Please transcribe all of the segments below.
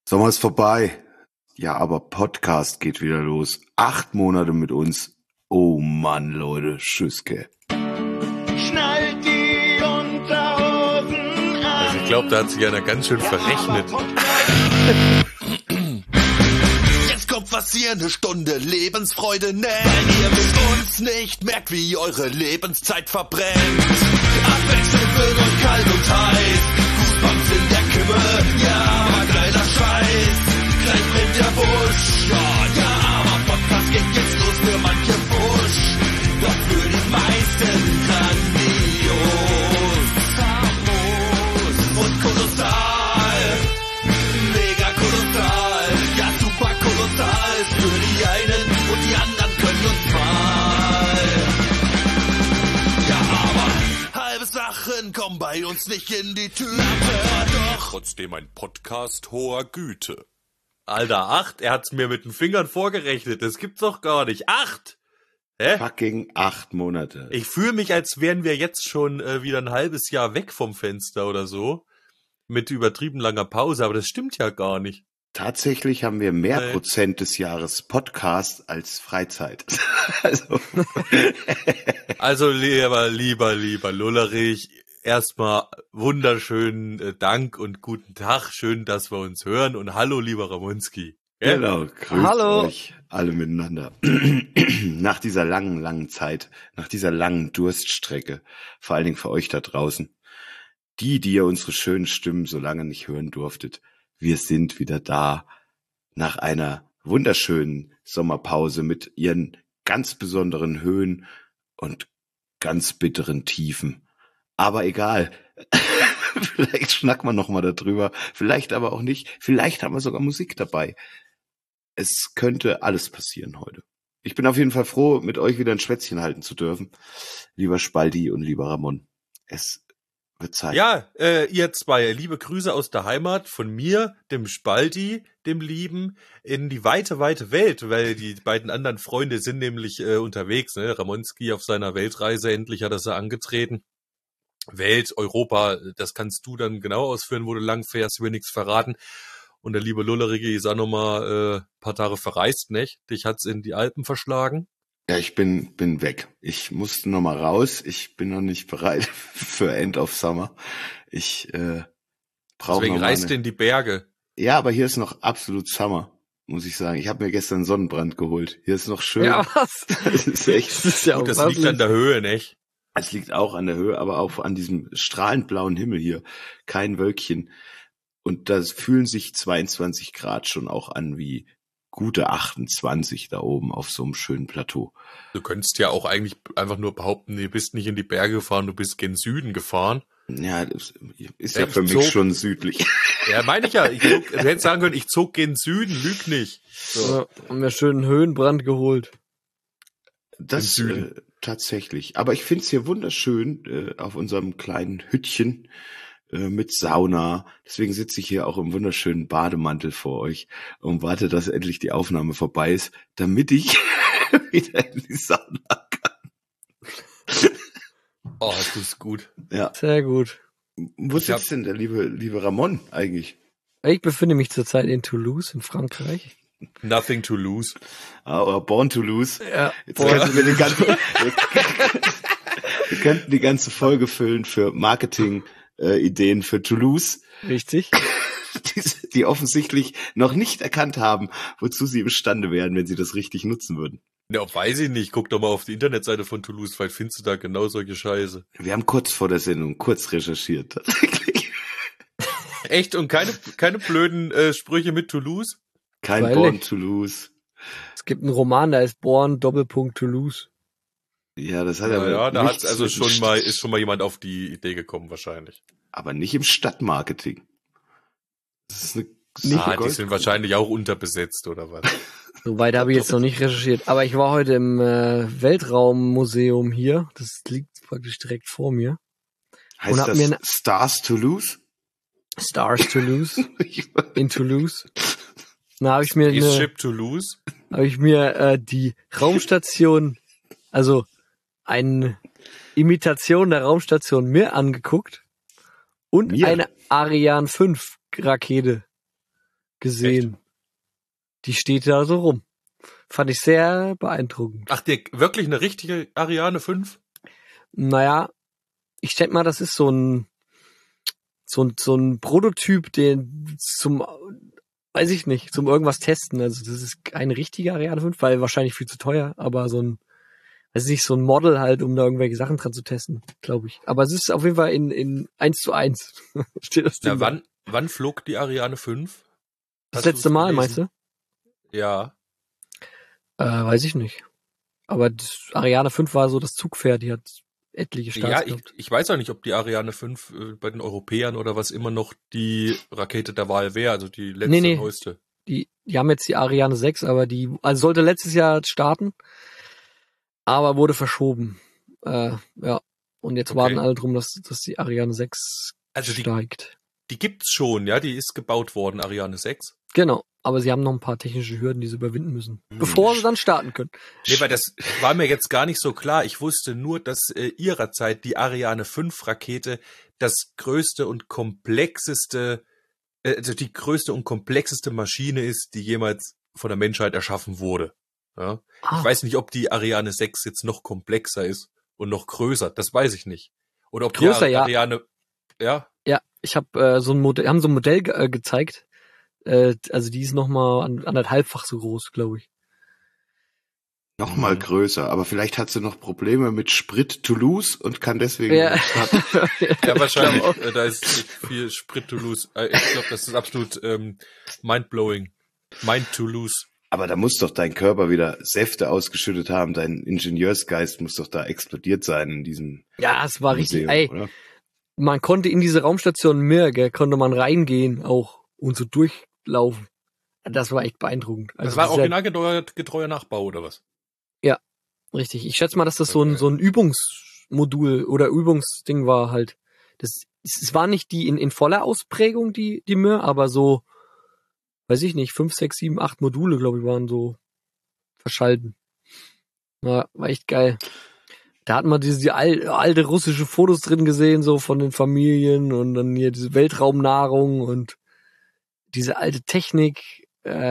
Sommer ist vorbei. Ja, aber Podcast geht wieder los. 8 Monate mit uns. Oh Mann, Leute. Tschüsske. Schnallt die Unterhosen an. Also ich glaube, da hat sich einer ganz schön verrechnet. Jetzt kommt was ihr eine Stunde Lebensfreude nennt. Wenn ihr mit uns nicht merkt, wie eure Lebenszeit verbrennt. Abwechselnd wird und kalt und heiß. Goosebumps in der Kimme. Ja, aber geiler Scheiß. Gleich brennt der Busch. Ja, aber Podcast geht jetzt los für manche Busch. Doch für die meisten grandios. Famos und kolossal. Mega kolossal. Ja, super kolossal. Für die einen und die anderen können uns mal. Ja, aber halbe Sachen kommen bei uns nicht in die Tüte. Doch Trotzdem ein Podcast hoher Güte. Alter, 8? Er hat's mir mit den Fingern vorgerechnet. Das gibt's doch gar nicht. 8? Hä? Fucking 8 Monate. Ich fühle mich, als wären wir jetzt schon wieder ein halbes Jahr weg vom Fenster oder so. Mit übertrieben langer Pause, aber das stimmt ja gar nicht. Tatsächlich haben wir mehr Prozent des Jahres Podcast als Freizeit. Also lieber Lullerich, erstmal wunderschönen Dank und guten Tag. Schön, dass wir uns hören. Und hallo, lieber Ramonski. Genau, grüßt euch alle miteinander. Nach dieser langen Zeit, nach dieser langen Durststrecke, vor allen Dingen für euch da draußen, die ihr unsere schönen Stimmen so lange nicht hören durftet, wir sind wieder da nach einer wunderschönen Sommerpause mit ihren ganz besonderen Höhen und ganz bitteren Tiefen. Aber egal, vielleicht schnacken wir noch mal darüber, vielleicht aber auch nicht, vielleicht haben wir sogar Musik dabei. Es könnte alles passieren heute. Ich bin auf jeden Fall froh, mit euch wieder ein Schwätzchen halten zu dürfen. Lieber Spaldi und lieber Ramon, es wird Zeit. Ja, ihr zwei, liebe Grüße aus der Heimat von mir, dem Spaldi, dem Lieben, in die weite Welt, weil die beiden anderen Freunde sind nämlich unterwegs. Ne? Ramonski auf seiner Weltreise, endlich hat er sie angetreten. Welt, Europa, das kannst du dann genau ausführen, wo du lang fährst, will nichts verraten. Und der liebe Lullerige ist auch nochmal paar Tage verreist, nicht? Dich hat's in die Alpen verschlagen. Ja, ich bin weg. Ich musste noch mal raus. Ich bin noch nicht bereit für End of Summer. Ich brauche Deswegen noch reist du in die Berge. Ja, aber hier ist noch absolut Summer, muss ich sagen. Ich habe mir gestern Sonnenbrand geholt. Hier ist noch schön. Ja, was? Das ist echt. Das ist ja Gut, das liegt an der Höhe, nicht? Es liegt auch an der Höhe, aber auch an diesem strahlend blauen Himmel hier. Kein Wölkchen. Und da fühlen sich 22 Grad schon auch an wie gute 28 da oben auf so einem schönen Plateau. Du könntest ja auch eigentlich einfach nur behaupten, du bist nicht in die Berge gefahren, du bist gen Süden gefahren. Ja, das ist ja für mich schon südlich. Ja, meine ich ja. Du hättest sagen können, ich zog gen Süden, lüg nicht. So. Ja, haben wir schön einen Höhenbrand geholt. Das tatsächlich. Aber ich find's hier wunderschön auf unserem kleinen Hüttchen mit Sauna. Deswegen sitze ich hier auch im wunderschönen Bademantel vor euch und warte, dass endlich die Aufnahme vorbei ist, damit ich wieder in die Sauna kann. Oh, das ist gut. Ja. Sehr gut. Wo sitzt denn der liebe Ramon eigentlich? Ich befinde mich zurzeit in Toulouse in Frankreich. Nothing to lose. Oder Born to Lose. Ja. Jetzt könnten wir wir könnten die ganze Folge füllen für Marketing-Ideen für Toulouse. Richtig. Die offensichtlich noch nicht erkannt haben, wozu sie imstande wären, wenn sie das richtig nutzen würden. Ja, weiß ich nicht. Guck doch mal auf die Internetseite von Toulouse, vielleicht findest du da genau solche Scheiße. Wir haben kurz vor der Sendung kurz recherchiert, tatsächlich. Echt? Und keine blöden Sprüche mit Toulouse? Kein Freilich. Born Toulouse. Es gibt einen Roman, da ist Born Toulouse. Ja, das hat aber Ja, da nichts hat's also mit ist schon mal jemand auf die Idee gekommen, wahrscheinlich. aber nicht im Stadtmarketing. Das ist eine Die sind wahrscheinlich auch unterbesetzt, oder was? Soweit habe ich jetzt noch nicht recherchiert. Aber ich war heute im Weltraummuseum hier. Das liegt praktisch direkt vor mir. Heißt und hab das mir Stars Toulouse? Stars Toulouse. In Toulouse. Da habe ich mir Spaceship Toulouse? Die Raumstation, also eine Imitation der Raumstation Mir angeguckt und Mir? eine Ariane 5 Rakete. gesehen. Die steht da so rum. Fand ich sehr beeindruckend. Ach, wirklich eine richtige Ariane 5? Naja, ich denke mal, das ist so ein Prototyp, den zum irgendwas testen. Also das ist keine richtige Ariane 5, weil wahrscheinlich viel zu teuer, aber so ein Model halt, um da irgendwelche Sachen dran zu testen, glaube ich. Aber es ist auf jeden Fall in 1:1. Steht das Ding da. Wann flog die Ariane 5? Das letzte Mal, meinst du? Ja. Weiß ich nicht. Aber Ariane 5 war so das Zugpferd, die hat etliche Starts gehabt. Ich weiß auch nicht, ob die Ariane 5 bei den Europäern oder was immer noch die Rakete der Wahl wäre, also die letzte, neueste. Die haben jetzt die Ariane 6, aber sollte letztes Jahr starten, aber wurde verschoben. Ja. Und jetzt warten alle drum, dass die Ariane 6 steigt. Die gibt's schon, ja, die ist gebaut worden, Ariane 6. Genau, aber sie haben noch ein paar technische Hürden, die sie überwinden müssen, bevor sie dann starten können. Nee, weil das war mir jetzt gar nicht so klar. Ich wusste nur, dass ihrerzeit die Ariane 5 Rakete das größte und komplexeste Maschine ist, die jemals von der Menschheit erschaffen wurde. Ja? Ich weiß nicht, ob die Ariane 6 jetzt noch komplexer ist und noch größer, das weiß ich nicht. Oder ob größer, die Ariane, ja? Ja, ich habe so ein Modell gezeigt. Also die ist nochmal anderthalbfach so groß, glaube ich. Nochmal größer, aber vielleicht hat sie noch Probleme mit Sprit Toulouse und kann deswegen Ja, ja wahrscheinlich. Da ist viel Sprit Toulouse. Ich glaube, das ist absolut mindblowing. Mind Toulouse. Aber da muss doch dein Körper wieder Säfte ausgeschüttet haben. Dein Ingenieursgeist muss doch da explodiert sein in diesem Ja, es war Museum, richtig, oder? Man konnte in diese Raumstation Mir, konnte man reingehen auch und so durchlaufen. Das war echt beeindruckend. Also das war originalgetreuer Nachbau, oder was? Ja, richtig. Ich schätze mal, dass das so ein Übungsmodul oder Übungsding war halt. Es war nicht die in voller Ausprägung, die Mir, aber so, weiß ich nicht, 5, 6, 7, 8 Module, glaube ich, waren so verschalten. War echt geil. Da hat man diese alte russische Fotos drin gesehen, so von den Familien und dann hier diese Weltraumnahrung und diese alte Technik.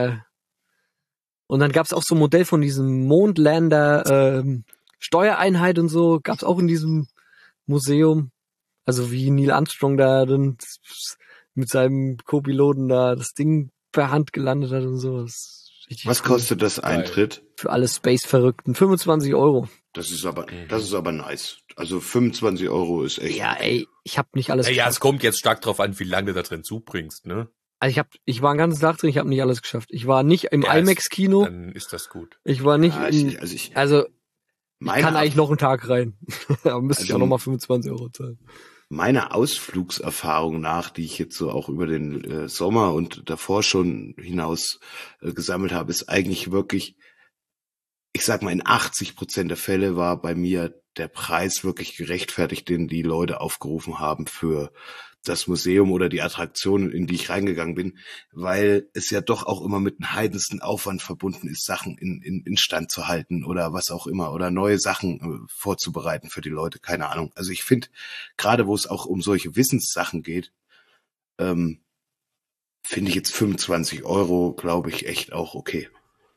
Und dann gab's auch so ein Modell von diesem Mondlander Steuereinheit und so, gab's auch in diesem Museum. Also wie Neil Armstrong da dann mit seinem Co-Piloten da das Ding per Hand gelandet hat und so. Was kostet das Eintritt? Für alle Space-Verrückten. 25 €. Das ist aber nice. Also 25 € ist echt. Ja, ey, ich hab nicht alles geschafft. Ja, es kommt jetzt stark drauf an, wie lange du da drin zubringst, ne? Also ich war einen ganzen Tag drin, ich habe nicht alles geschafft. Ich war nicht im IMAX-Kino. Dann ist das gut. Ich war nicht ich kann eigentlich noch einen Tag rein. Aber müsste ich auch nochmal 25 € zahlen. Meiner Ausflugserfahrung nach, die ich jetzt so auch über den Sommer und davor schon hinaus gesammelt habe, ist eigentlich wirklich, ich sag mal, in 80% der Fälle war bei mir der Preis wirklich gerechtfertigt, den die Leute aufgerufen haben für das Museum oder die Attraktionen, in die ich reingegangen bin, weil es ja doch auch immer mit einem heidensten Aufwand verbunden ist, Sachen in Stand zu halten oder was auch immer oder neue Sachen vorzubereiten für die Leute, keine Ahnung. Also ich finde, gerade wo es auch um solche Wissenssachen geht, finde ich jetzt 25 €, glaube ich, echt auch okay.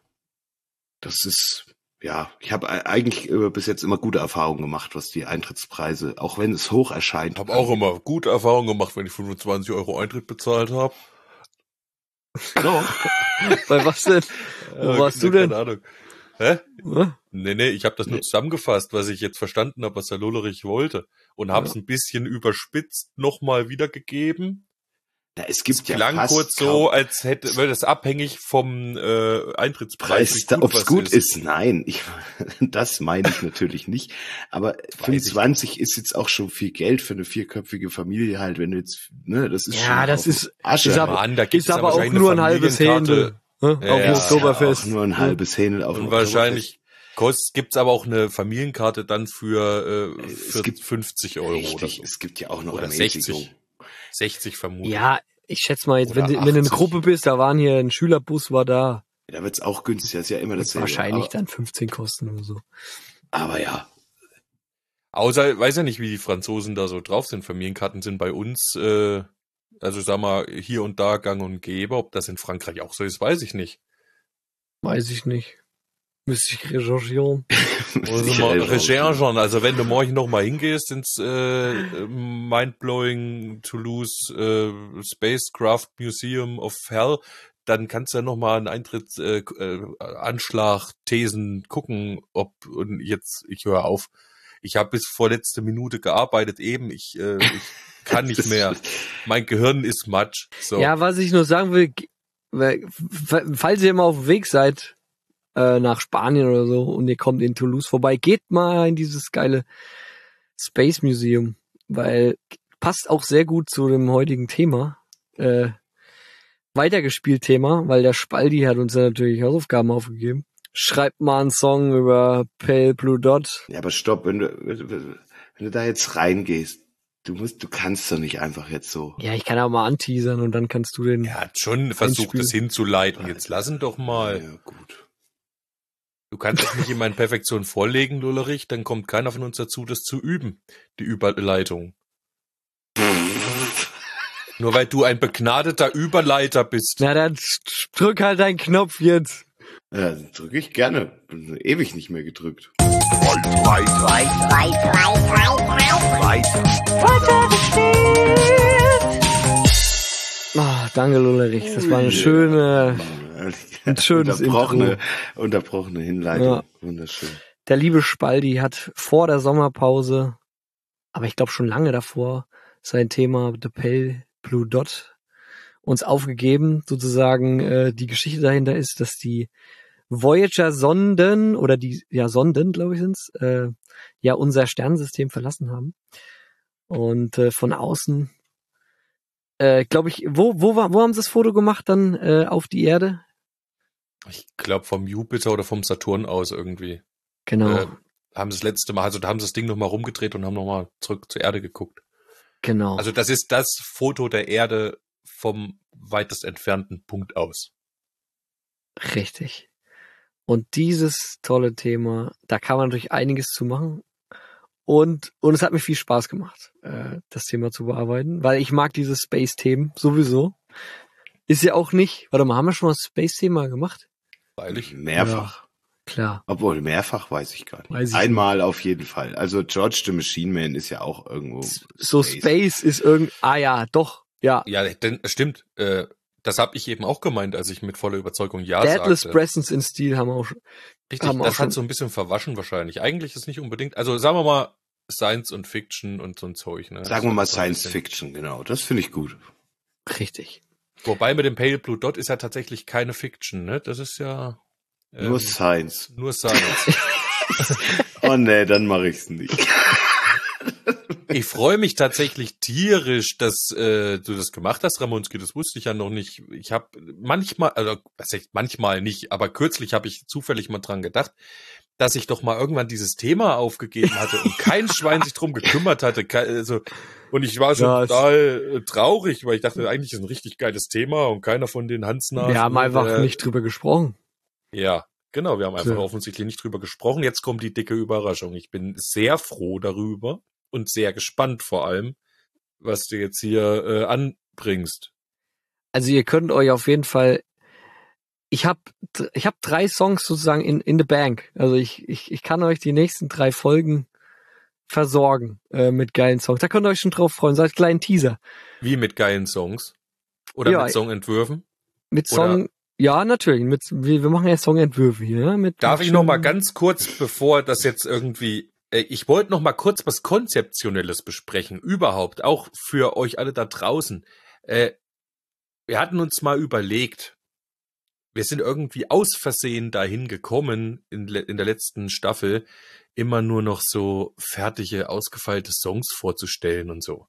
Das ist, ja, ich habe eigentlich bis jetzt immer gute Erfahrungen gemacht, was die Eintrittspreise, auch wenn es hoch erscheint. Ich habe auch immer gute Erfahrungen gemacht, wenn ich 25 € Eintritt bezahlt habe. No. Bei was denn? Wo warst du denn? Keine Ahnung. Hä? Nee, ich habe das nur zusammengefasst, was ich jetzt verstanden habe, was der Lollerich wollte. Und habe es ein bisschen überspitzt nochmal wiedergegeben. Ja, es gibt ja klang kurz so, als wäre das abhängig vom Eintrittspreis. Ob es gut ist, nein. Das meine ich natürlich nicht. Aber 25 ist jetzt auch schon viel Geld für eine 4-köpfige Familie halt, wenn du jetzt, ne, das ist ja, schon das ist Asche. Ist aber auch nur ein halbes Händel auf dem Oktoberfest. Auch nur ein halbes Händel auf dem Oktoberfest. Und wahrscheinlich gibt's aber auch eine Familienkarte dann für 50 € richtig, oder so. Es gibt ja auch noch oder 60 vermutlich. Ja, ich schätze mal jetzt, wenn du eine Gruppe bist, da waren hier ein Schülerbus war da. Da wird's auch günstiger, ist ja immer dasselbe. Wahrscheinlich dann 15 kosten oder so. Aber ja. Außer, weiß ja nicht, wie die Franzosen da so drauf sind. Familienkarten sind bei uns Also sag mal, hier und da gang und gäbe. Ob das in Frankreich auch so ist, weiß ich nicht. Weiß ich nicht. Müsste ich recherchieren. Also mal Recherchen. Also wenn du morgen noch mal hingehst ins Mindblowing Toulouse Spacecraft Museum of Hell, dann kannst du ja noch mal einen Anschlag, Thesen gucken, ob, und jetzt, ich höre auf. Ich habe bis vor letzte Minute gearbeitet eben. Ich kann nicht mehr. Mein Gehirn ist matsch. So. Ja, was ich nur sagen will, falls ihr mal auf dem Weg seid, nach Spanien oder so und ihr kommt in Toulouse vorbei, geht mal in dieses geile Space Museum, weil passt auch sehr gut zu dem heutigen Thema, weitergespielt Thema, weil der Spaldi hat uns ja natürlich Hausaufgaben aufgegeben. Schreibt mal einen Song über Pale Blue Dot. Ja, aber stopp, wenn du da jetzt reingehst, du kannst doch nicht einfach jetzt so. Ja, ich kann auch mal anteasern und dann kannst du den... Er hat schon versucht, es hinzuleiten. Jetzt lass ihn doch mal. Ja, gut. Du kannst es nicht in meine Perfektion vorlegen, Lullerich, dann kommt keiner von uns dazu, das zu üben, die Überleitung. Nur weil du ein begnadeter Überleiter bist. Na dann drück halt deinen Knopf jetzt. Ja, drücke ich gerne. Bin ewig nicht mehr gedrückt. Danke, Lullerich. Das war eine schöne... Ein schönes unterbrochene Hinleitung. Ja. Wunderschön. Der liebe Spaldi hat vor der Sommerpause, aber ich glaube schon lange davor, sein Thema The Pale Blue Dot uns aufgegeben. Sozusagen die Geschichte dahinter ist, dass die Voyager-Sonden oder die Sonden, glaube ich, sind's, unser Sternensystem verlassen haben. Und von außen, glaube ich, wo haben sie das Foto gemacht dann auf die Erde? Ich glaube vom Jupiter oder vom Saturn aus irgendwie. Genau. Haben sie das letzte Mal, also da haben sie das Ding nochmal rumgedreht und haben nochmal zurück zur Erde geguckt. Genau. Also das ist das Foto der Erde vom weitest entfernten Punkt aus. Richtig. Und dieses tolle Thema, da kann man natürlich einiges zu machen. Und es hat mir viel Spaß gemacht, das Thema zu bearbeiten, weil ich mag diese Space-Themen sowieso. Ist ja auch nicht, warte mal, haben wir schon mal das Space-Thema gemacht? Freilich. Mehrfach. Ja, klar. Obwohl, mehrfach weiß ich gar nicht. Weiß ich Einmal nicht. Auf jeden Fall. Also George the Machine Man ist ja auch irgendwo. So Space ist ja, doch, ja. Ja, denn, stimmt. Das habe ich eben auch gemeint, als ich mit voller Überzeugung ja Deadless sagte. Presence in Steel haben wir auch schon. Richtig, das hat so ein bisschen verwaschen wahrscheinlich. Eigentlich ist nicht unbedingt, also sagen wir mal Science und Fiction und so ein Zeug. Ne? Sagen wir mal Science Fiction, genau. Das finde ich gut. Richtig. Wobei mit dem Pale Blue Dot ist ja tatsächlich keine Fiction, ne? Das ist ja... nur Science. Nur Science. Oh nee, dann mache ich's nicht. Ich freue mich tatsächlich tierisch, dass du das gemacht hast, Ramonski. Das wusste ich ja noch nicht. Ich habe manchmal, also was heißt manchmal nicht, aber kürzlich habe ich zufällig mal dran gedacht, dass ich doch mal irgendwann dieses Thema aufgegeben hatte und kein Schwein sich drum gekümmert hatte. Also, und ich war schon total traurig, weil ich dachte, eigentlich ist ein richtig geiles Thema und keiner von den Hansnasen. Wir haben einfach nicht drüber gesprochen. Ja, genau, wir haben einfach offensichtlich nicht drüber gesprochen. Jetzt kommt die dicke Überraschung. Ich bin sehr froh darüber und sehr gespannt vor allem, was du jetzt hier anbringst. Also ihr könnt euch auf jeden Fall, ich hab 3 Songs sozusagen in the bank. Also ich kann euch die nächsten 3 Folgen versorgen mit geilen Songs. Da könnt ihr euch schon drauf freuen. So als kleinen Teaser. Wie mit geilen Songs? Oder mit Songentwürfen? Mit Song, ja, natürlich. Wir machen ja Songentwürfe hier. Ne? Darf ich noch mal ganz kurz, bevor das jetzt irgendwie... Ich wollte noch mal kurz was Konzeptionelles besprechen. Überhaupt, auch für euch alle da draußen. Wir hatten uns mal überlegt, wir sind irgendwie aus Versehen dahin gekommen, in der letzten Staffel, immer nur noch so fertige, ausgefeilte Songs vorzustellen und so.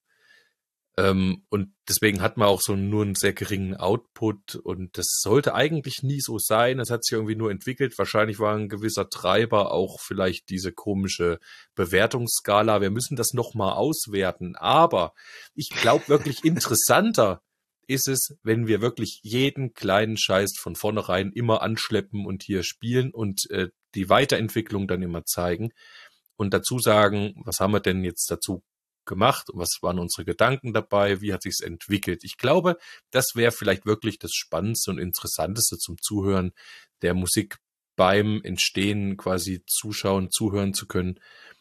Und deswegen hat man auch so nur einen sehr geringen Output und das sollte eigentlich nie so sein. Das hat sich irgendwie nur entwickelt. Wahrscheinlich war ein gewisser Treiber auch vielleicht diese komische Bewertungsskala. Wir müssen das nochmal auswerten. Aber ich glaube wirklich interessanter ist es, wenn wir wirklich jeden kleinen Scheiß von vornherein immer anschleppen und hier spielen und die Weiterentwicklung dann immer zeigen und dazu sagen, was haben wir denn jetzt dazu gemacht? Was waren unsere Gedanken dabei? Wie hat sich's entwickelt? Ich glaube, das wäre vielleicht wirklich das Spannendste und Interessanteste zum Zuhören der Musik beim Entstehen quasi zuhören zu können.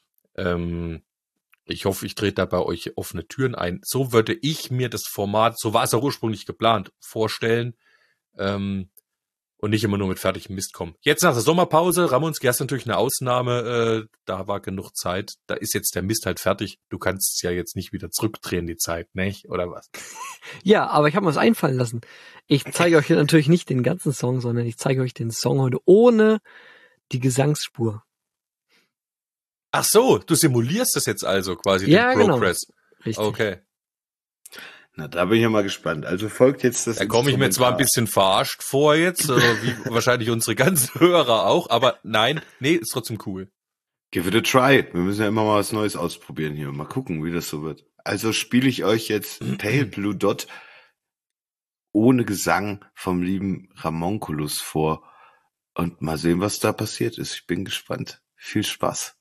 Ich hoffe, ich trete da bei euch offene Türen ein. So würde ich mir das Format, so war es auch ursprünglich geplant, vorstellen. Und nicht immer nur mit fertigem Mist kommen. Jetzt nach der Sommerpause, Ramonski, hast natürlich eine Ausnahme, da war genug Zeit, da ist jetzt der Mist halt fertig. Du kannst es ja jetzt nicht wieder zurückdrehen, die Zeit, nicht? Oder was? Ja, aber ich habe mir was einfallen lassen. Ich zeige euch natürlich nicht den ganzen Song, sondern ich zeige euch den Song heute ohne die Gesangsspur. Ach so, du simulierst das jetzt also quasi, Ja, den Progress. Genau. Richtig. Okay. Na, da bin ich ja mal gespannt. Also folgt jetzt das Da komme ich mir zwar ein bisschen verarscht vor jetzt, wie wahrscheinlich unsere ganzen Hörer auch, aber nee, ist trotzdem cool. Give it a try. Wir müssen ja immer mal was Neues ausprobieren hier. Mal gucken, wie das so wird. Also spiele ich euch jetzt Pale Blue Dot ohne Gesang vom lieben Ramonculus vor. Und mal sehen, was da passiert ist. Ich bin gespannt. Viel Spaß.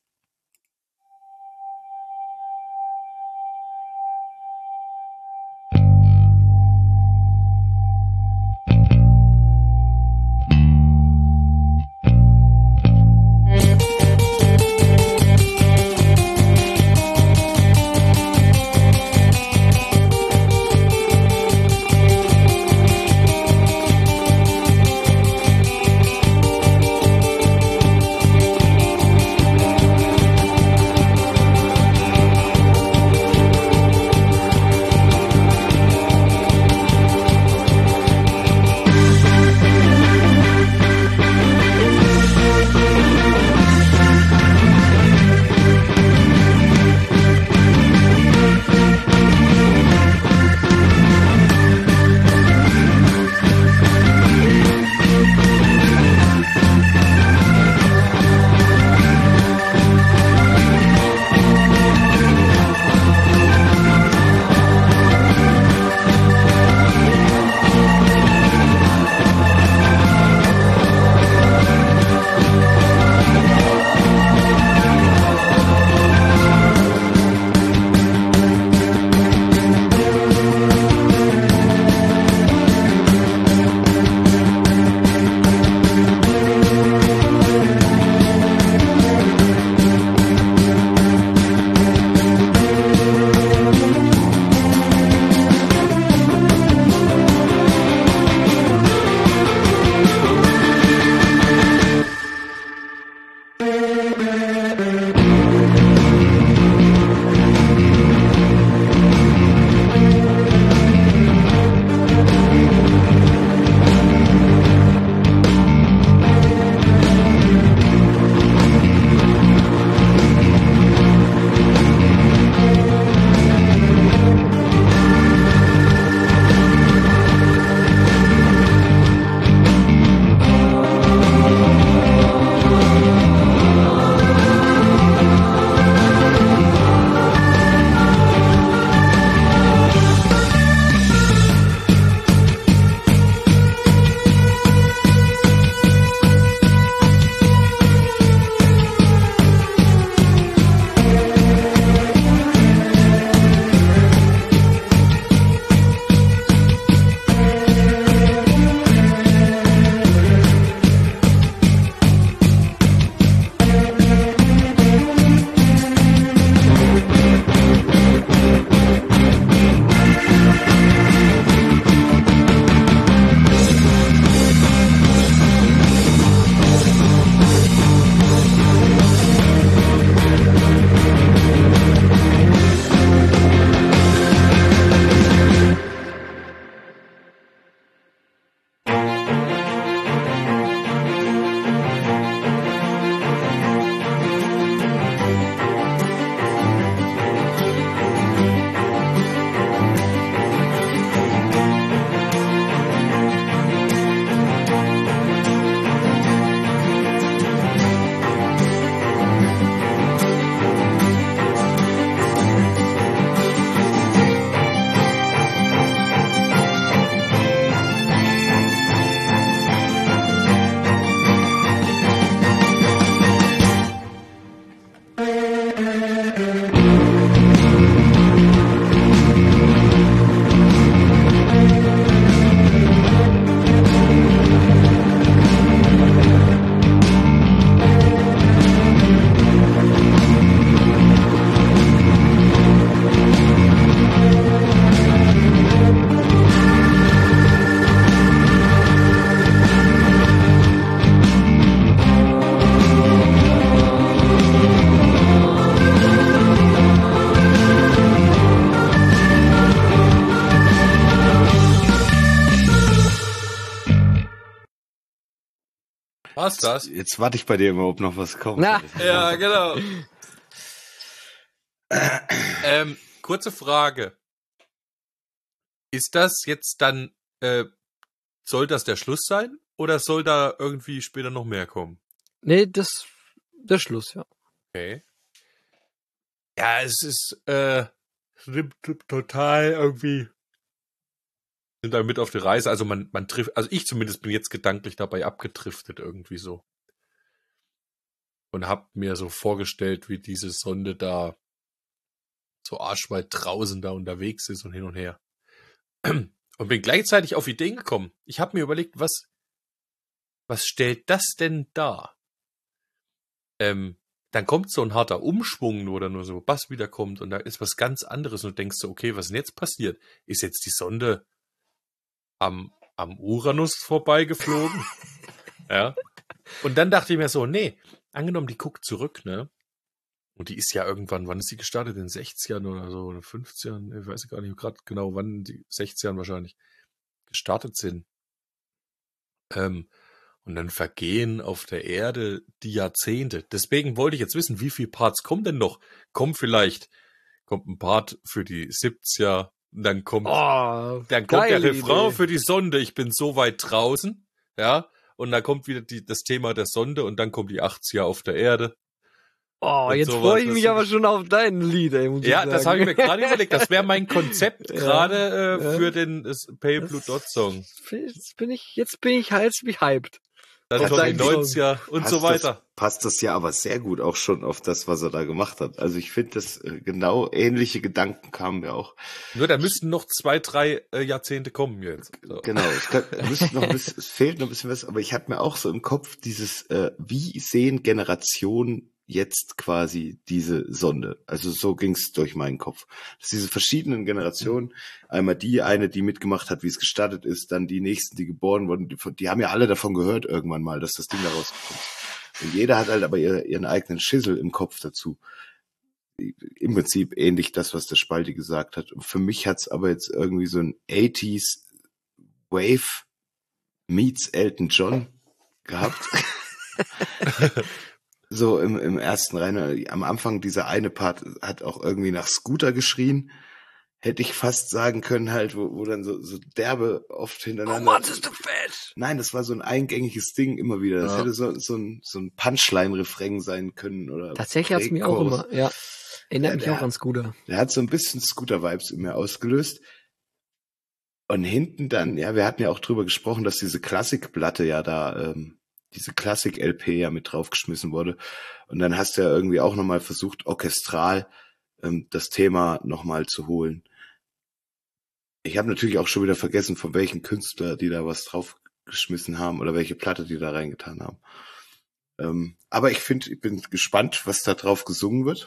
War's das? Jetzt warte ich bei dir immer, ob noch was kommt. Na. Ja, genau. Kurze Frage. Ist das jetzt dann, soll das der Schluss sein? Oder soll da irgendwie später noch mehr kommen? Nee, das der Schluss, ja. Okay. Ja, es ist, nimmt total irgendwie, sind da mit auf die Reise. Also man trifft, also ich zumindest bin jetzt gedanklich dabei abgedriftet irgendwie so. Und hab mir so vorgestellt, wie diese Sonde da so arschweit draußen da unterwegs ist und hin und her. Und bin gleichzeitig auf Ideen gekommen. Ich habe mir überlegt, was stellt das denn dar? Dann kommt so ein harter Umschwung oder nur so Bass wiederkommt und da ist was ganz anderes und du denkst so, okay, was ist denn jetzt passiert? Ist jetzt die Sonde am Uranus vorbeigeflogen? Ja. Und dann dachte ich mir so, nee, angenommen, die guckt zurück, ne? Und die ist ja irgendwann, wann ist sie gestartet? In den 60ern oder so, oder 50ern? Ich weiß gar nicht gerade genau, wann die 60ern wahrscheinlich gestartet sind. Und dann vergehen auf der Erde die Jahrzehnte. Deswegen wollte ich jetzt wissen, wie viele Parts kommen denn noch? Kommt ein Part für die 70er, dann kommt der Refrain Idee. für die Sonde, ich bin so weit draußen, ja, und dann kommt wieder das Thema der Sonde und dann kommen die 80er auf der Erde. Oh, Und jetzt sowas, freue ich das mich ist- aber schon auf dein Lied, ey, muss ich Ja, sagen. das habe ich mir gerade überlegt. Das wäre mein Konzept Ja, gerade ja. für den Pale Blue Dot Song. Jetzt bin ich halt wie hyped. Dann Auf kommen die deinen Song. 90er und so Passt weiter. Passt das ja aber sehr gut auch schon auf das, was er da gemacht hat. Also ich finde, dass genau ähnliche Gedanken kamen mir auch. Nur da müssten noch 2, 3 Jahrzehnte kommen jetzt. So. Genau, es fehlt noch ein bisschen was, aber ich hatte mir auch so im Kopf dieses, wie sehen Generationen jetzt quasi diese Sonde? Also so ging's durch meinen Kopf. Dass diese verschiedenen Generationen, einmal die eine, die mitgemacht hat, wie es gestartet ist, dann die nächsten, die geboren wurden, die haben ja alle davon gehört irgendwann mal, dass das Ding da rausgekommen ist. Und jeder hat halt aber ihren eigenen Schissel im Kopf dazu. Im Prinzip ähnlich das, was der Spalti gesagt hat. Und für mich hat's aber jetzt irgendwie so ein 80s Wave meets Elton John gehabt. So im ersten Rennen. Am Anfang dieser eine Part hat auch irgendwie nach Scooter geschrien. Hätte ich fast sagen können halt, wo dann so derbe oft hintereinander. fett? Nein, das war so ein eingängiges Ding immer wieder. Das Ja. hätte so ein Punchline-Refrain sein können oder. Tatsächlich hat's mich auch Pre-Chorus. immer, ja. Erinnert Ja, mich der- auch an Scooter. Der hat so ein bisschen Scooter-Vibes in mir ausgelöst. Und hinten dann, ja, wir hatten ja auch drüber gesprochen, dass diese Klassikplatte ja da, diese Klassik-LP ja mit draufgeschmissen wurde. Und dann hast du ja irgendwie auch nochmal versucht, orchestral das Thema nochmal zu holen. Ich habe natürlich auch schon wieder vergessen, von welchen Künstler die da was draufgeschmissen haben oder welche Platte die da reingetan haben. Aber ich bin gespannt, was da drauf gesungen wird.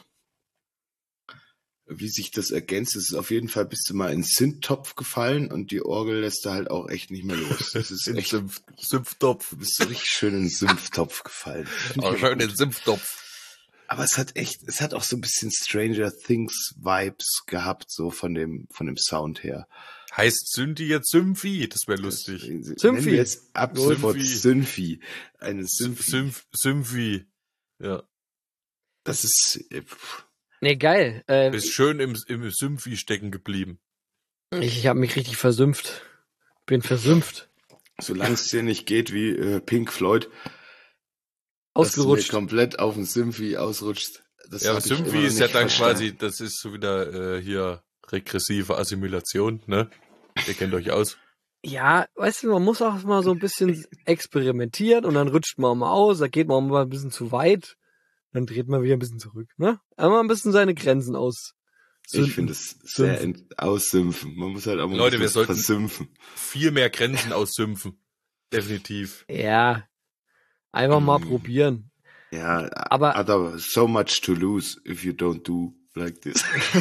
Wie sich das ergänzt. Es ist auf jeden Fall, bist du mal in Synth-Topf gefallen und die Orgel lässt da halt auch echt nicht mehr los. Das ist In echt, Sümpftopf. du bist so richtig schön in den Sümpftopf gefallen. Oh, schön den Sümpftopf. Aber es hat auch so ein bisschen Stranger Things Vibes gehabt, so von dem Sound her. Heißt Synthi jetzt Symphi? Das wäre lustig. Nennen wir jetzt ab sofort Symphi. Symphi. Eine Symphi. Symphi. Ja. Das ist, Nee, geil. Ist schön im Symphi stecken geblieben. Ich habe mich richtig versümpft. Bin versümpft. solange es dir nicht geht wie Pink Floyd, dass Ausgerutscht. du mir komplett auf den Symphi ausrutscht. Das Ja, aber hab ich immer Symphi noch ist ja nicht dann verstanden. quasi, das ist so wieder hier regressive Assimilation, ne? Ihr kennt euch aus. Ja, weißt du, man muss auch mal so ein bisschen experimentieren und dann rutscht man auch mal aus, da geht man auch mal ein bisschen zu weit, dann dreht man wieder ein bisschen zurück, ne? Einmal ein bisschen seine Grenzen aus. Ich finde es sehr aussümpfen. Man muss halt auch mal Leute, ein wir bisschen sollten- versümpfen. Viel mehr Grenzen aussümpfen. Definitiv. Ja, einfach mal probieren. Ja, Aber- aber so much to lose if you don't do like this.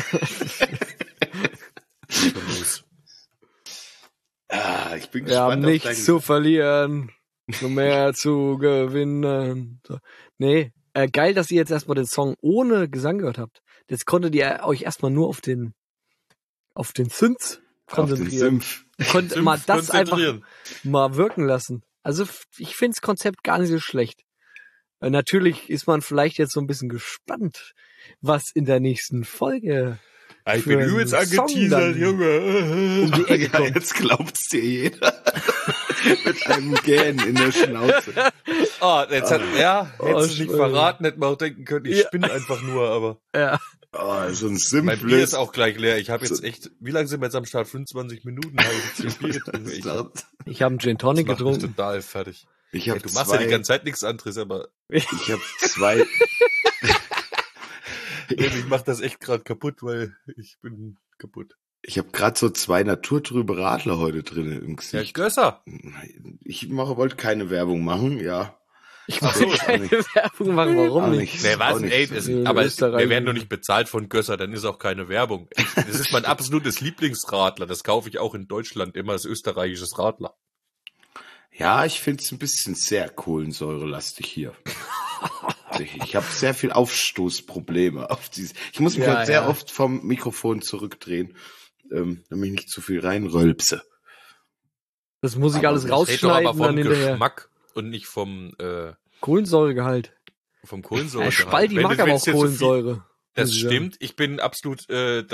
Ich bin Wir haben gespannt auf nichts dein... zu verlieren, nur mehr zu gewinnen. So. Nee, geil, dass ihr jetzt erstmal den Song ohne Gesang gehört habt. Jetzt konntet ihr euch erstmal nur auf den Synths auf den konzentrieren. Symph. Konntet mal das einfach Konzentrieren. mal wirken lassen. Also ich finde das Konzept gar nicht so schlecht. Natürlich ist man vielleicht jetzt so ein bisschen gespannt, was in der nächsten Folge Ich für bin einen übelst Song angeteasert, dann Junge. um die Ecke Ja, kommt. jetzt glaubt's dir jeder. Mit einem Gähn in der Schnauze. Hättest du nicht schön. verraten, hätten wir auch denken können, ich spinne einfach nur, aber Ja. Oh, so ein mein Bier simples. ist auch gleich leer. Ich habe jetzt echt, wie lange sind wir jetzt am Start? 25 Minuten habe ich jetzt hier Bier getrunken. Ich habe einen Gin Tonic Das macht mich getrunken. total fertig. Ich Ey, habe du machst ja die zwei, ganze Zeit nichts anderes, aber ich habe zwei, ich mach das echt gerade kaputt, weil ich bin kaputt. ich habe gerade so 2 naturtrübe Radler heute drin im Ja, Gesicht. Gösser. Wollte keine Werbung machen, ja. Ich Ach so, wollte ist auch keine nicht- Werbung machen, Auch warum nicht. nicht? Nee, was? Auch nicht Ey, so. das, Ja, aber Österreich. wir werden doch nicht bezahlt von Gösser, dann ist auch keine Werbung. Das ist mein absolutes Lieblingsradler. Das kaufe ich auch in Deutschland immer, das österreichisches Radler. Ja, ich find's ein bisschen sehr kohlensäurelastig hier. Ich habe sehr viel Aufstoßprobleme auf diese. Ich muss mich Ja, halt sehr ja. oft vom Mikrofon zurückdrehen, damit ich nicht zu viel reinrölpse. Das muss ich Aber alles ich Ich rede doch rausschneiden aber dann vom hinterher. Geschmack und nicht vom Kohlensäuregehalt. Kohlensäure. Spalti mag aber auch Kohlensäure. Das muss ich stimmt. Ich bin absolut,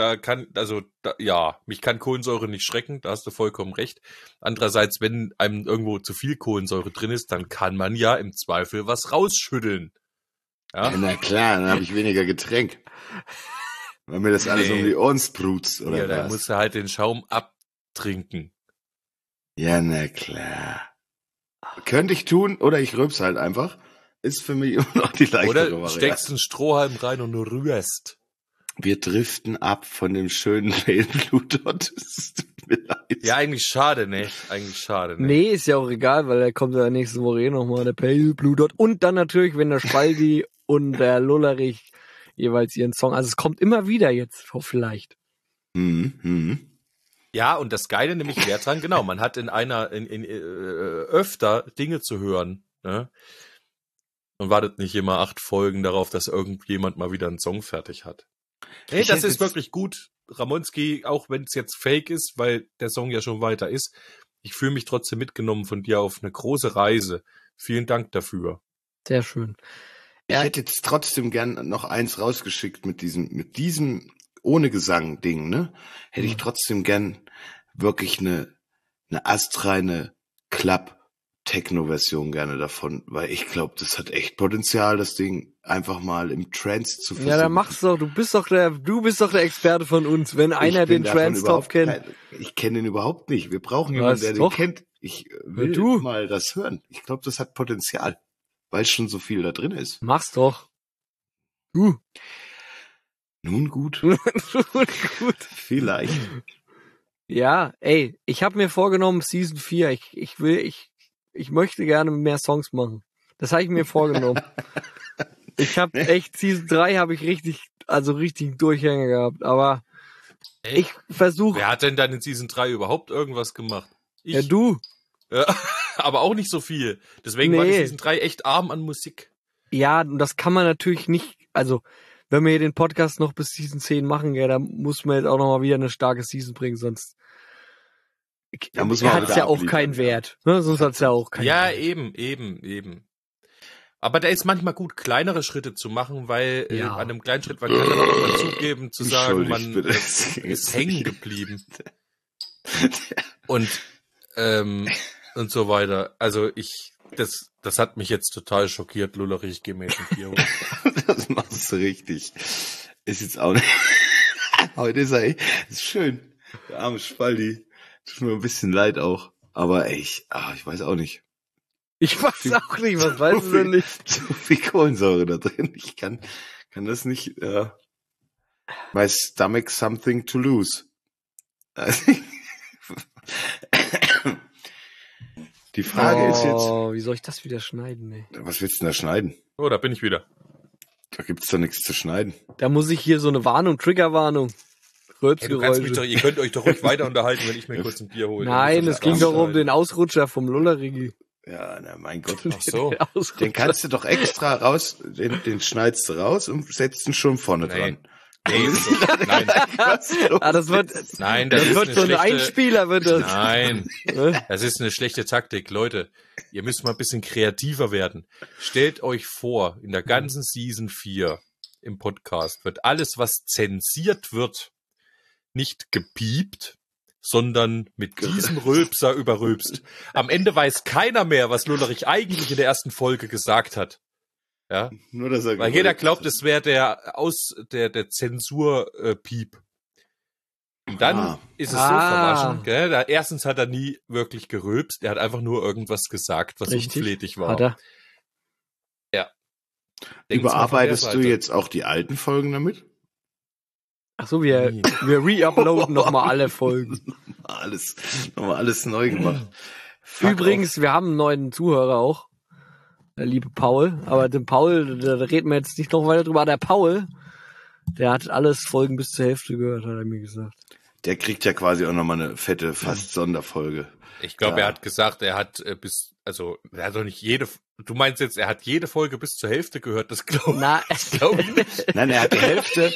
mich kann Kohlensäure nicht schrecken, da hast du vollkommen recht. Andererseits, wenn einem irgendwo zu viel Kohlensäure drin ist, dann kann man ja im Zweifel was rausschütteln. Ja, Ja, na klar, dann habe ich weniger Getränk. Weil mir das alles Nee. um die Ohren sprutzt, oder ja, da was? musst du halt den Schaum abtrinken. Ja, na klar. Könnte ich tun, oder ich rülpse halt einfach. Ist für mich immer noch die leichtere Oder Variante. steckst einen Strohhalm rein und rührst. Wir driften ab von dem schönen Pale Blue Dot. Es tut mir leid. Ja, eigentlich schade, ne? Eigentlich schade, ne? Nee, ist ja auch egal, weil da kommt ja nächste Woche eh nochmal der Pale Blue Dot. Und dann natürlich, wenn der Spaldi und der Lullerich jeweils ihren Song, also es kommt immer wieder jetzt, vielleicht. Ja, und das Geile nämlich wäre dran, genau, man hat öfter Dinge zu hören, ne? Und wartet nicht immer 8 Folgen darauf, dass irgendjemand mal wieder einen Song fertig hat. Nee, Ich das hätte ist jetzt- wirklich gut. Ramonski, auch wenn es jetzt fake ist, weil der Song ja schon weiter ist, ich fühle mich trotzdem mitgenommen von dir auf eine große Reise. Vielen Dank dafür. Sehr schön. Ich hätte jetzt trotzdem gern noch eins rausgeschickt mit diesem ohne Gesang Ding, ne? Hätte ich trotzdem gern wirklich eine astreine Club-Techno-Version gerne davon, weil ich glaube, das hat echt Potenzial, das Ding einfach mal im Trance zu versuchen. Ja, dann mach's doch, du bist doch der Experte von uns, wenn einer den Trance-Top kennt. Ich kenne den überhaupt nicht. Wir brauchen Was, jemanden, der doch? den kennt. Ich will du. mal das hören. Ich glaube, das hat Potenzial, weil schon so viel da drin ist. Mach's doch. Du. Nun gut, Gut. vielleicht. Ja, ey, ich habe mir vorgenommen, Season 4, ich möchte gerne mehr Songs machen. Das habe ich mir vorgenommen. Ich habe echt, Season 3 habe ich richtig Durchhänger gehabt, aber Ey, ich versuche, wer hat denn dann in Season 3 überhaupt irgendwas gemacht? Ich. ja du, Ja, aber auch nicht so viel. Deswegen war die Nee. Season 3 echt arm an Musik. ja, und das kann man natürlich nicht, also, wenn wir hier den Podcast noch bis Season 10 machen, ja, dann muss man jetzt auch noch mal wieder eine starke Season bringen, sonst Da muss man hat's wieder ja auch abliefern, keinen ja. Wert, ne? Sonst hat's ja auch keinen Ja, Wert. eben. Aber da ist manchmal gut, kleinere Schritte zu machen, weil Ja. an einem kleinen Schritt, man kann dann auch mal zugeben, zu sagen, man Entschuldigt bitte. ist hängen geblieben. Und so weiter. Also das hat mich jetzt total schockiert, Lullerich, ich gehe mir jetzt ein Bier holen. Das machst du richtig. Ist jetzt auch nicht. Heute ist ist schön. Der arme Spaldi. Tut mir ein bisschen leid auch. Aber ey, ich weiß auch nicht. Ich weiß auch nicht, was weißt du denn nicht? So viel Kohlensäure da drin. Ich kann das nicht. My stomach something to lose. Also, die Frage ist jetzt, Wie soll ich das wieder schneiden, ey? was willst du denn da schneiden? Oh, da bin ich wieder. Da gibt's doch nichts zu schneiden. Da muss ich hier so eine Warnung, Triggerwarnung. Hey, du kannst mich doch, Rülpsgeräusche. ihr könnt euch doch ruhig weiter unterhalten, wenn ich mir kurz ein Bier hole. Nein, Das es ging doch um schneiden. den Ausrutscher vom Lullerigi. Ja, na mein Gott. Ach so. Den Ausrutscher. Den kannst du doch extra raus, den schneidest du raus und setzt ihn schon vorne Nee. dran. Nee, nein. Das wird, Nein, das ist wird eine so ein schlechte- Einspieler, wird das. Nein, das ist eine schlechte Taktik. Leute, ihr müsst mal ein bisschen kreativer werden. Stellt euch vor, in der ganzen Season 4 im Podcast wird alles, was zensiert wird, nicht gepiept, sondern mit diesem Rülpser überrülpst. Am Ende weiß keiner mehr, was Lullerich eigentlich in der ersten Folge gesagt hat. Ja, Nur, dass er weil jeder glaubt, es wäre der Zensur-Piep. Und dann ist es so verwaschen, gell? Erstens hat er nie wirklich gerülpst, er hat einfach nur irgendwas gesagt, was Richtig, unflätig war. hat er. Denkt's mal von der Überarbeitest du Seite. jetzt auch die alten Folgen damit? Ach so, wir re-uploaden nochmal alle Folgen. Nochmal alles neu gemacht. Fuck Übrigens, wir haben einen neuen Zuhörer auch. Der liebe Paul. Aber den Paul, da reden wir jetzt nicht noch weiter drüber. Der Paul, der hat alles Folgen bis zur Hälfte gehört, hat er mir gesagt. Der kriegt ja quasi auch nochmal eine fette, fast Sonderfolge. Ich glaube, Ja. er hat gesagt, er hat er hat doch nicht du meinst jetzt, er hat jede Folge bis zur Hälfte gehört, das glaube Na, glaub ich nicht. Nein, er hat die Hälfte.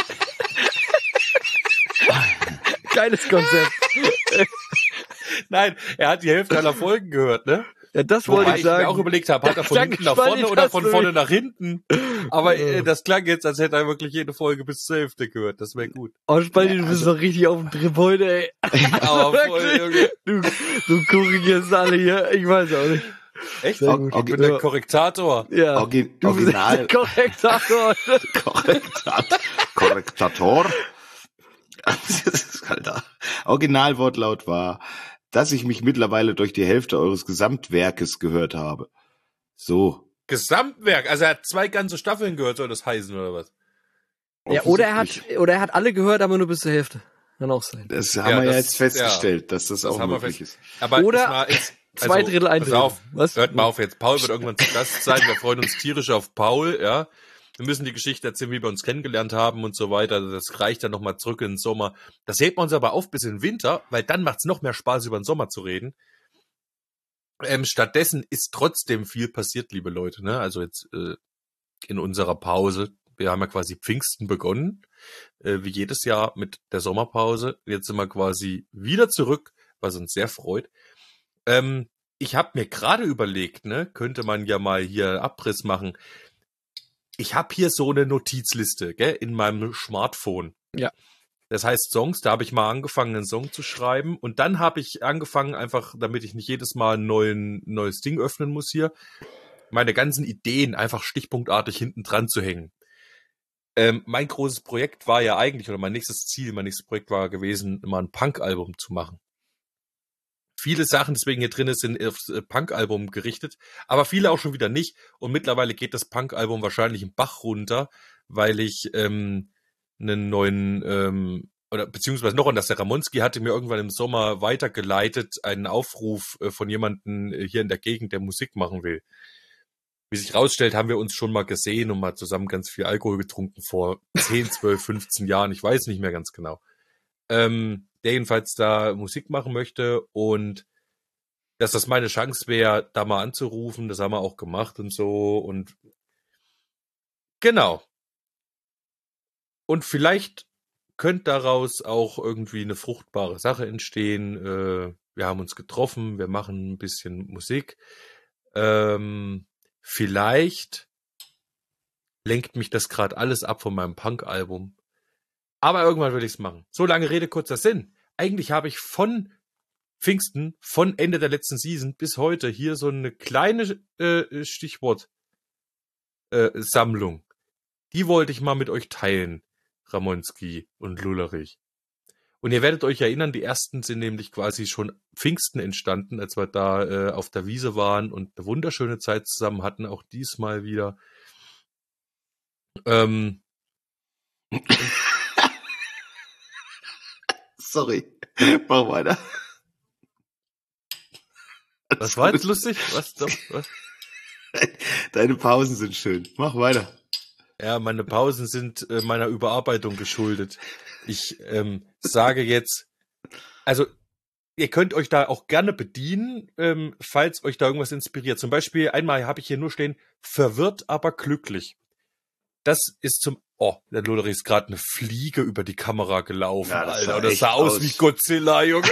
geiles Konzept. Nein, er hat die Hälfte aller Folgen gehört, ne? Ja, das wollte Wobei ich ich mir sagen. auch überlegt habe, hat er von Da hinten nach gespannt, vorne ich oder das von will. vorne nach hinten? Aber das klang jetzt, als hätte er wirklich jede Folge bis zur Hälfte gehört. Das wäre gut. Oh, Spalti, du bist doch richtig auf dem Trip heute, ey. Aber voll, Wirklich? Junge. Du korrigierst alle hier. Ich weiß auch nicht. Echt? Sehr gut. Ich bin der Korrektator. Ja. Orgi- Du bist Original- der Korrektator. Korrektator. Alter. Originalwortlaut war, dass ich mich mittlerweile durch die Hälfte eures Gesamtwerkes gehört habe. So. Gesamtwerk. Also er hat 2 ganze Staffeln gehört, soll das heißen, oder was? Ja, oder er hat alle gehört, aber nur bis zur Hälfte. Kann auch sein. Das haben Ja, wir ja das- jetzt festgestellt, dass das auch haben wir möglich ist. Aber Oder ist, 2 Drittel, ein pass Drittel. auf, Was? hört mal auf jetzt. Paul wird irgendwann zu Gast sein. Wir freuen uns tierisch auf Paul, ja. Wir müssen die Geschichte erzählen, wie wir uns kennengelernt haben und so weiter. Das reicht dann nochmal zurück in den Sommer. Das hebt man uns aber auf bis in den Winter, weil dann macht's noch mehr Spaß, über den Sommer zu reden. Stattdessen ist trotzdem viel passiert, liebe Leute, ne? Also jetzt in unserer Pause. Wir haben ja quasi Pfingsten begonnen, wie jedes Jahr mit der Sommerpause. Jetzt sind wir quasi wieder zurück, was uns sehr freut. Ich habe mir gerade überlegt, ne, könnte man ja mal hier Abriss machen. Ich habe hier so eine Notizliste, gell, in meinem Smartphone. Ja. Das heißt Songs, da habe ich mal angefangen, einen Song zu schreiben. Und dann habe ich angefangen, einfach, damit ich nicht jedes Mal ein neues Ding öffnen muss hier, meine ganzen Ideen einfach stichpunktartig hinten dran zu hängen. Mein großes Projekt war ja eigentlich, oder mein nächstes Projekt war gewesen, mal ein Punk-Album zu machen. Viele Sachen, deswegen hier drin sind aufs Punk-Album gerichtet, aber viele auch schon wieder nicht. Und mittlerweile geht das Punk-Album wahrscheinlich im Bach runter, weil ich einen neuen, oder beziehungsweise noch anders, der Ramonski hatte mir irgendwann im Sommer weitergeleitet, einen Aufruf von jemandem hier in der Gegend, der Musik machen will. Wie sich rausstellt, haben wir uns schon mal gesehen und mal zusammen ganz viel Alkohol getrunken vor 10, 12, 15 Jahren. Ich weiß nicht mehr ganz genau. Der jedenfalls da Musik machen möchte und dass das meine Chance wäre, da mal anzurufen. Das haben wir auch gemacht und so und genau. Und vielleicht könnte daraus auch irgendwie eine fruchtbare Sache entstehen. Wir haben uns getroffen, wir machen ein bisschen Musik. Vielleicht lenkt mich das gerade alles ab von meinem Punk-Album. Aber irgendwann will ich es machen. So lange Rede, kurzer Sinn. Eigentlich habe ich von Pfingsten, von Ende der letzten Season bis heute hier so eine kleine Stichwort-Sammlung. Die wollte ich mal mit euch teilen, Ramonski und Lullerich. Und ihr werdet euch erinnern, die ersten sind nämlich quasi schon Pfingsten entstanden, als wir da auf der Wiese waren und eine wunderschöne Zeit zusammen hatten, auch diesmal wieder. Sorry, mach weiter. Was war jetzt lustig? Was? Deine Pausen sind schön. Mach weiter. Ja, meine Pausen sind meiner Überarbeitung geschuldet. Ich sage jetzt, also ihr könnt euch da auch gerne bedienen, falls euch da irgendwas inspiriert. Zum Beispiel, einmal habe ich hier nur stehen, verwirrt, aber glücklich. Das ist zum Oh, der Lotterie ist gerade eine Fliege über die Kamera gelaufen, Ja, das Alter. sah Und das echt sah aus aus. wie Godzilla, Junge.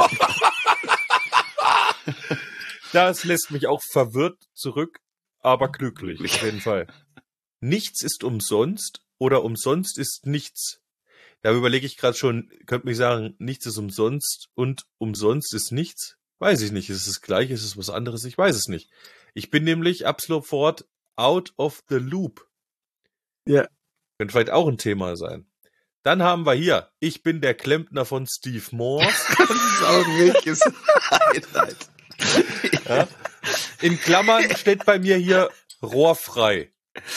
Das lässt mich auch verwirrt zurück, aber glücklich, auf jeden Fall. Nichts ist umsonst oder umsonst ist nichts. Da überlege ich gerade schon, könnte mich sagen, nichts ist umsonst und umsonst ist nichts? Weiß ich nicht. Ist es das Gleiche? Ist es was anderes? Ich weiß es nicht. Ich bin nämlich ab sofort out of the loop. Ja. Könnte vielleicht auch ein Thema sein. Dann haben wir hier, ich bin der Klempner von Steve Morse. Das ist auch ein richtiges Highlight. Ja. In Klammern steht bei mir hier rohrfrei.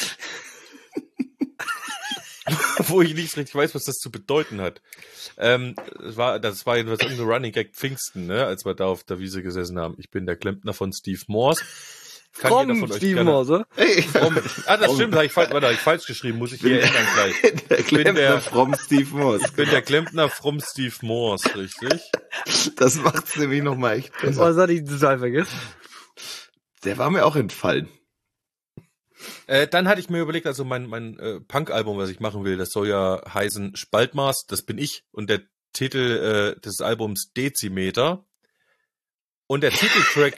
Wo ich nicht richtig weiß, was das zu bedeuten hat. Das war jedenfalls irgendein Running Gag Pfingsten, ne, als wir da auf der Wiese gesessen haben. Ich bin der Klempner von Steve Morse. Kann jeder von euch Steve gerne- Morse. Hey, das stimmt, hab ich falsch geschrieben, muss ich hier ändern gleich. der Klempner der- from Steve Morse. Ich bin der Klempner from Steve Morse, richtig? Das macht's nämlich nochmal echt besser. Was hatte ich total vergessen? Der war mir auch entfallen. Dann hatte ich mir überlegt, also mein Punk-Album, was ich machen will, das soll ja heißen Spaltmaß, das bin ich. Und der Titel des Albums Dezimeter. Und der Titeltrack...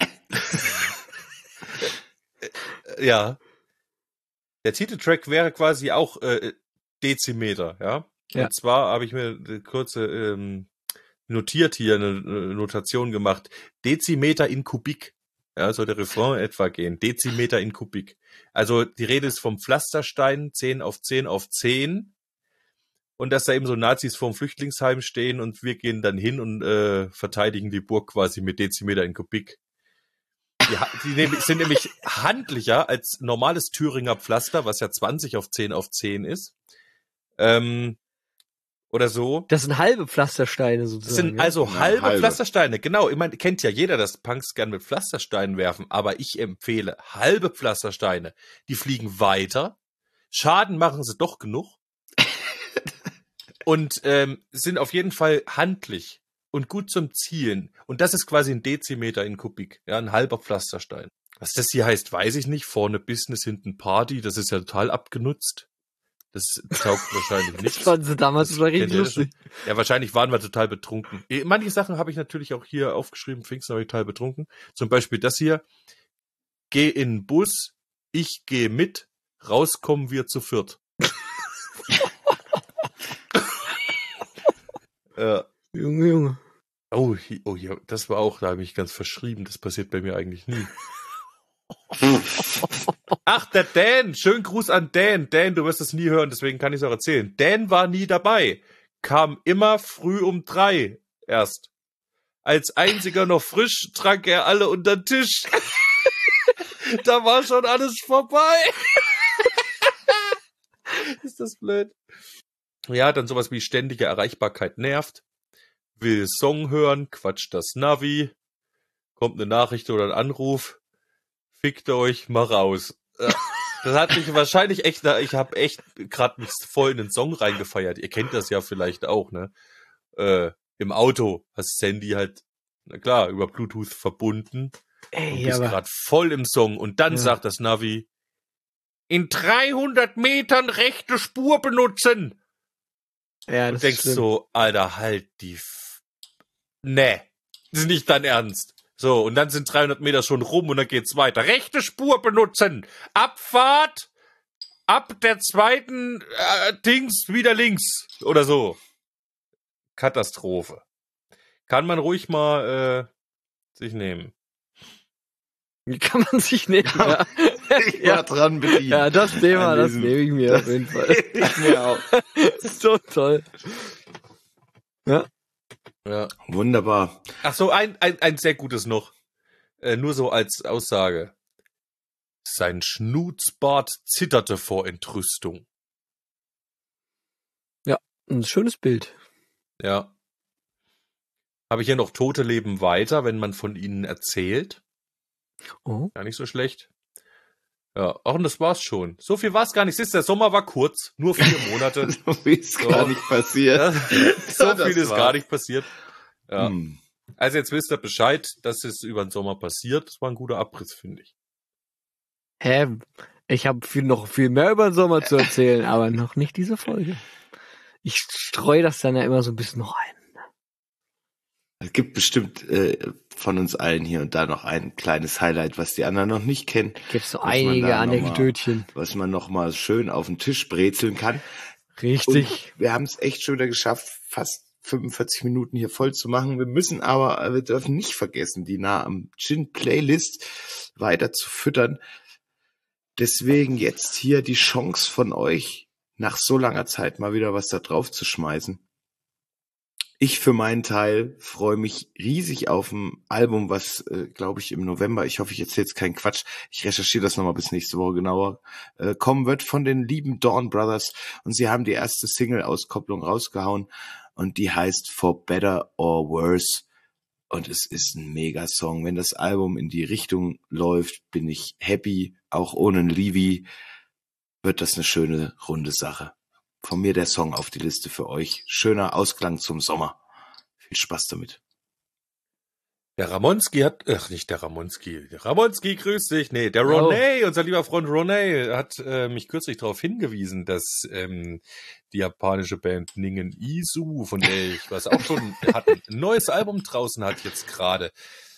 ja. Der Titeltrack wäre quasi auch Dezimeter, ja. Ja. Und zwar habe ich mir eine kurze notiert hier, eine Notation gemacht. Dezimeter in Kubik. Ja, soll der Refrain etwa gehen. Dezimeter in Kubik. Also die Rede ist vom Pflasterstein, 10 auf 10 auf 10. Und dass da eben so Nazis vorm Flüchtlingsheim stehen und wir gehen dann hin und verteidigen die Burg quasi mit Dezimeter in Kubik. Die sind nämlich handlicher als normales Thüringer Pflaster, was ja 20 auf 10 auf 10 ist. Oder so. Das sind halbe Pflastersteine Das sozusagen. sind also Ja, halbe halbe. Pflastersteine. Genau, ich meine, kennt ja jeder, dass Punks gern mit Pflastersteinen werfen, aber ich empfehle halbe Pflastersteine. Die fliegen weiter. Schaden machen sie doch genug. Und sind auf jeden Fall handlich und gut zum Zielen. Und das ist quasi ein Dezimeter in Kubik. Ja, ein halber Pflasterstein. Was das hier heißt, weiß ich nicht. Vorne Business, hinten Party. Das ist ja total abgenutzt. Das taugt wahrscheinlich Das nichts. fanden sie damals Das war richtig kennt ihr lustig. schon. Ja, wahrscheinlich waren wir total betrunken. Manche Sachen habe ich natürlich auch hier aufgeschrieben. Pfingsten war ich total betrunken. Zum Beispiel das hier. Geh in den Bus, ich gehe mit, rauskommen wir zu viert. Junge. Oh, ja, das war auch, da habe ich ganz verschrieben. Das passiert bei mir eigentlich nie. Ach, der Dan. Schönen Gruß an Dan. Dan, du wirst es nie hören, deswegen kann ich es auch erzählen. Dan war nie dabei. Kam immer früh um 3 erst. Als einziger noch frisch trank er alle unter den Tisch. Da war schon alles vorbei. Ist das blöd? Ja, dann sowas wie ständige Erreichbarkeit nervt. Will Song hören, quatscht das Navi. Kommt eine Nachricht oder ein Anruf. Fickt euch, mal raus. Das hat mich wahrscheinlich echt, ich habe echt gerade mich voll in den Song reingefeiert. Ihr kennt das ja vielleicht auch, ne? Im Auto hast das Handy halt, na klar, über Bluetooth verbunden. Und Ey, bist aber gerade voll im Song. Und dann Ja. sagt das Navi, in 300 Metern rechte Spur benutzen. ja, Und das denkst ist schlimm. so, Alter, halt die Nee, das ist nicht dein Ernst. So, und dann sind 300 Meter schon rum und dann geht's weiter. Rechte Spur benutzen. Abfahrt. Ab der zweiten Dings wieder links. Oder so. Katastrophe. Kann man ruhig mal sich nehmen. Wie kann man sich nehmen? Ja, Ich war dran bedient. ja das Thema, An das diesem- nehme ich mir auf jeden Fall. Ich mir auch. So toll. Ja. Wunderbar. Ach so, ein sehr gutes noch. Nur so als Aussage. Sein Schnutzbart zitterte vor Entrüstung. Ein schönes Bild. Ja. Habe ich hier noch Tote leben weiter, wenn man von ihnen erzählt. Oh. Gar nicht so schlecht. Ja, ach, und das war's schon. So viel war's gar nicht. Siehst du, der Sommer war kurz. Nur 4 Monate. So viel ist gar nicht passiert. Ja, so Das viel ist war's. gar nicht passiert. Ja. Hm. Also jetzt wisst ihr Bescheid, dass es über den Sommer passiert. Das war ein guter Abriss, finde ich. Ich habe noch viel mehr über den Sommer zu erzählen, aber noch nicht diese Folge. Ich streue das dann ja immer so ein bisschen noch ein. Es gibt bestimmt von uns allen hier und da noch ein kleines Highlight, was die anderen noch nicht kennen. Gibt's so einige Anekdötchen. Was man noch mal schön auf den Tisch brezeln kann. Richtig. Und wir haben es echt schon wieder geschafft, fast 45 Minuten hier voll zu machen. Wir dürfen nicht vergessen, die Nah am Gin Playlist weiter zu füttern. Deswegen jetzt hier die Chance von euch, nach so langer Zeit mal wieder was da drauf zu schmeißen. Ich für meinen Teil freue mich riesig auf ein Album, was, glaube ich, im November, ich hoffe, ich erzähle jetzt keinen Quatsch, ich recherchiere das nochmal bis nächste Woche genauer, kommen wird von den lieben Dawn Brothers. Und sie haben die erste Single-Auskopplung rausgehauen und die heißt For Better or Worse. Und es ist ein Mega-Song. Wenn das Album in die Richtung läuft, bin ich happy. Auch ohne Levi wird das eine schöne, runde Sache. Von mir der Song auf die Liste für euch. Schöner Ausklang zum Sommer. Viel Spaß damit. Der Ramonski, grüß dich. Nee, der Ronay, unser lieber Freund Ronay, hat mich kürzlich darauf hingewiesen, dass die japanische Band Ningen Izu, von der ich was auch schon hatte, ein neues Album draußen hat jetzt gerade.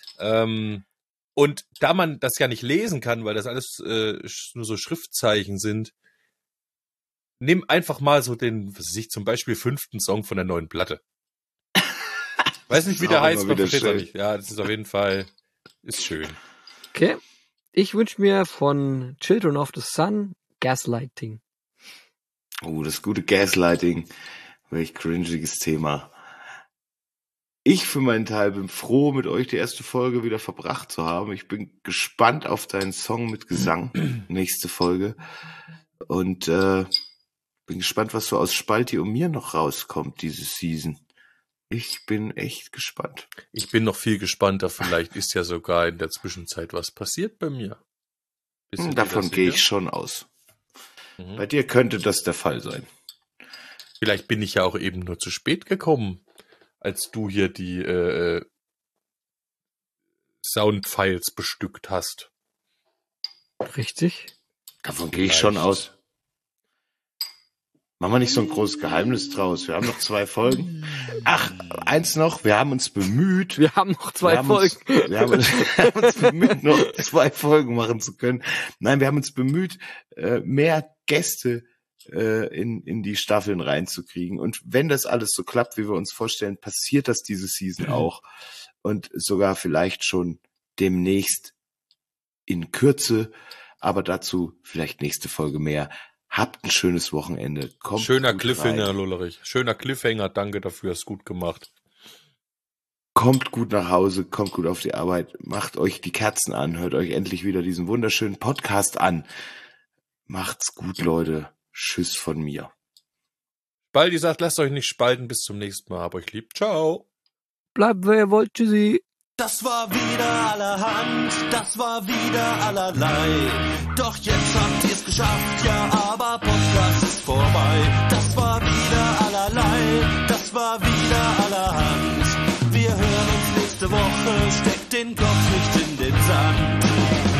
Und da man das ja nicht lesen kann, weil das alles nur so Schriftzeichen sind, nimm einfach mal so den, zum Beispiel 5. Song von der neuen Platte. Weiß nicht, wie der heißt, man versteht auch nicht. Ja, das ist auf jeden Fall, ist schön. Okay. Ich wünsche mir von Children of the Sun Gaslighting. Oh, das gute Gaslighting. Welch cringiges Thema. Ich für meinen Teil bin froh, mit euch die erste Folge wieder verbracht zu haben. Ich bin gespannt auf deinen Song mit Gesang. Nächste Folge. Und bin gespannt, was so aus Spalti und mir noch rauskommt diese Season. Ich bin echt gespannt. Ich bin noch viel gespannter. Vielleicht ist ja sogar in der Zwischenzeit was passiert bei mir. Davon gehe ich schon aus. Mhm. Bei dir könnte das der Fall sein. Vielleicht bin ich ja auch eben nur zu spät gekommen, als du hier die Soundfiles bestückt hast. Richtig. Davon gehe ich schon aus. Machen wir nicht so ein großes Geheimnis draus. Wir haben noch 2 Folgen. Ach, eins noch. Wir haben uns bemüht. Wir haben noch 2 Folgen. Wir haben uns bemüht, noch 2 Folgen machen zu können. Nein, wir haben uns bemüht, mehr Gäste in die Staffeln reinzukriegen. Und wenn das alles so klappt, wie wir uns vorstellen, passiert das diese Season auch. Und sogar vielleicht schon demnächst in Kürze. Aber dazu vielleicht nächste Folge mehr. Habt ein schönes Wochenende. Kommt schöner Cliffhanger, rein. Lullerich. Schöner Cliffhanger. Danke dafür. Hast gut gemacht. Kommt gut nach Hause. Kommt gut auf die Arbeit. Macht euch die Kerzen an. Hört euch endlich wieder diesen wunderschönen Podcast an. Macht's gut, Leute. Tschüss von mir. Baldi sagt, lasst euch nicht spalten. Bis zum nächsten Mal. Hab euch lieb. Ciao. Bleibt, wer ihr wollt. Tschüssi. Das war wieder allerhand, das war wieder allerlei. Doch jetzt habt ihr's geschafft, ja, aber Podcast ist vorbei. Das war wieder allerlei, das war wieder allerhand. Wir hören uns nächste Woche, steckt den Kopf nicht in den Sand.